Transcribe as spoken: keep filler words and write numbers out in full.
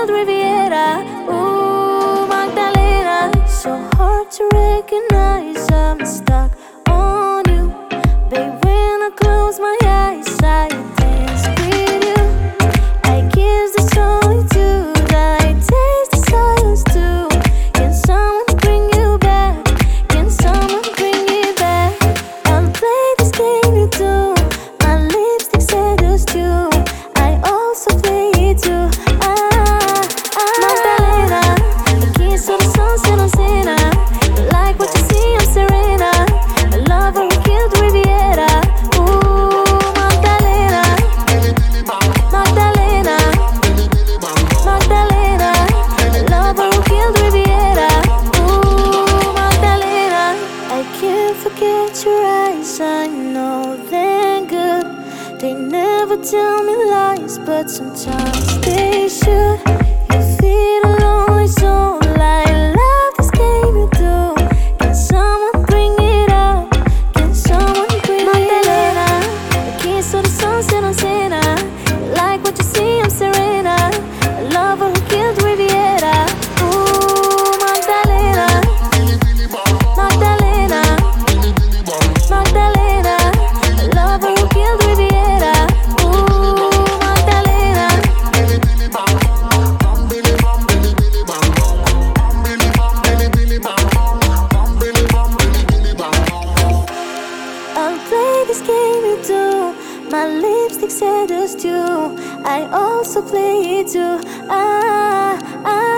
killed Riviera. Ooh, Magdalena. So hard to recognize, I'm stuck on you. Babe, when I close my eyes, I dance with you. I kiss the solitude, I taste the silence too. Can someone bring you back? Can someone bring it back? I'll play this game you do. My lipstick seduced you. I also play it too. Ah, ah, Magdalena. A kiss of the sunset on Sena. Like what you see, I'm Serena. A lover who killed Riviera. Ooh, Magdalena. Magdalena. Magdalena. A lover who killed Riviera. Ooh, Magdalena. I can't forget your eyes, I know they're good. They never tell me lies, but sometimes they should. You feed a lonely soul. I love this game you do. Can someone bring it out? Can someone bring Magdalena, it out? The kiss of the sunset on Sena. Like what you see, I'm Serena. A lover who killed Riviera. Ooh, Magdalena. Magdalena. Magdalena. A lover who killed Riviera. Ooh, Magdalena. I'll play this game you do. My lipstick seduced you. I also play it too. Ah, ah.